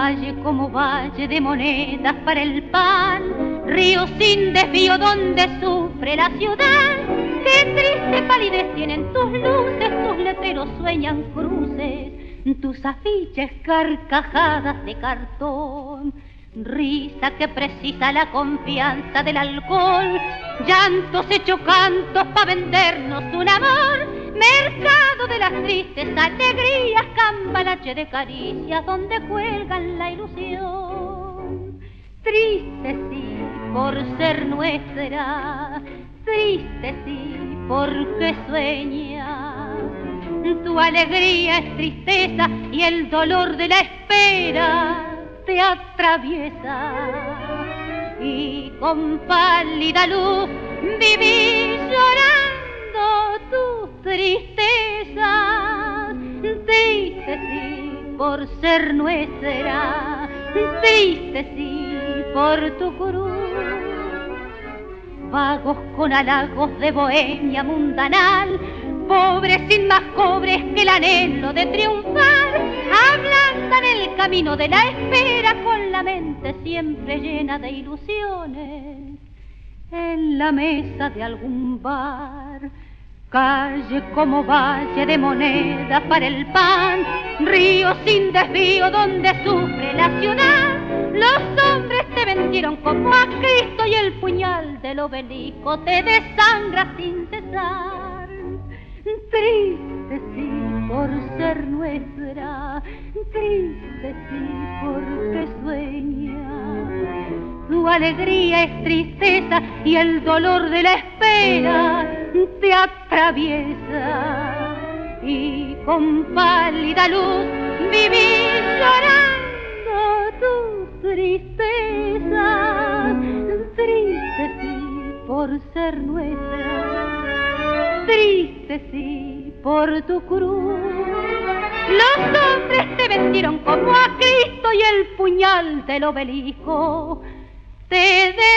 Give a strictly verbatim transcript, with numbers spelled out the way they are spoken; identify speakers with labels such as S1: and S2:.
S1: Calle como valle de monedas para el pan, río sin desvío donde sufre la ciudad. Qué triste palidez tienen tus luces, tus letreros sueñan cruces, tus afiches carcajadas de cartón. Risa que precisa la confianza del alcohol, llantos hechos cantos pa' vendernos un amor. Mercado de las tristes alegrías, cambalache de caricias donde cuelgan la ilusión. Triste sí por ser nuestra, triste sí porque sueña. Tu alegría es tristeza y el dolor de la espera te atraviesa. Y con pálida luz vivís llorando tus tristezas. Triste sí por ser nuestra, triste sí por tu cruz. Vagos con halagos de bohemia mundanal, pobres sin más pobres que el anhelo de triunfar, ablandan el camino de la espera con la mente siempre llena de ilusiones. En la mesa de algún bar, calle como valle de monedas para el pan, río sin desvío donde sufre la ciudad. Los hombres te vendieron como a Cristo y el puñal del obelisco te desangra sin cesar. Triste sí por ser nuestra, triste sí porque sueña. Tu alegría es tristeza y el dolor de la espera te atraviesa. Y con pálida luz vivís llorando tu tristeza. Triste sí por ser nuestra, triste sí por tu cruz. Los hombres te vendieron como a Cristo y el puñal del obelisco te